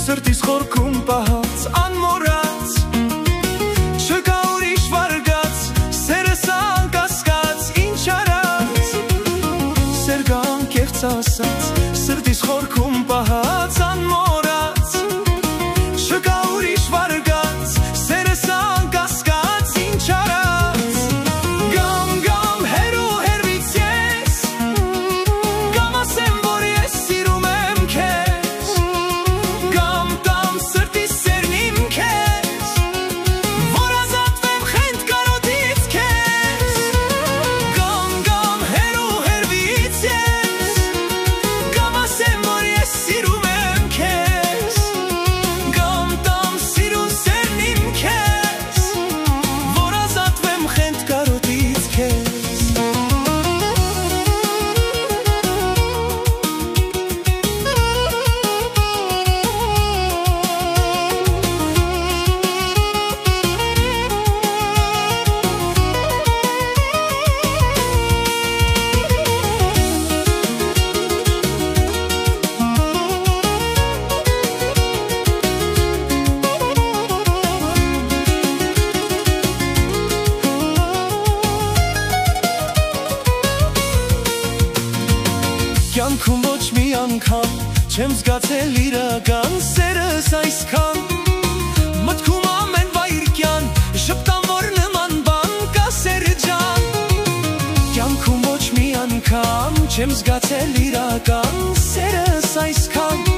Սրտիս խորքում պահած անմոռաց Չկա ուրիշ վարգած Սերս անկասկած Ինչ արած Սեր գա անկեղծ ասած Սրտիս խորքում պահած անմոռաց Չկա ուրիշ վարգած Սերս անկասկած Ինչ արած Գամ գամ հերու հերվից ես Գամ ասեմ որ ես սիրում եմ քեզ Գամ տամ սրտիս սերն իմ քեզ Որ ազատվեմ խենթ կարոտից քեզ Գամ գամ հերու հերվից ես Գամ ասեմ որ ես սիրում եմ քեզ Գամ տամ սիրուն սերն իմ քեզ Որ ազատվեմ խենթ կարոտից քեզ Կյանքում ոչ մի անգամ Չեմ զգացել իրական սերս այսքան Մտքում ամեն վայրկյան Շպտամ որ նման բան կա սեր ջան Կյանքում ոչ մի անգամ Չեմ զգացել իրական սերս այսքան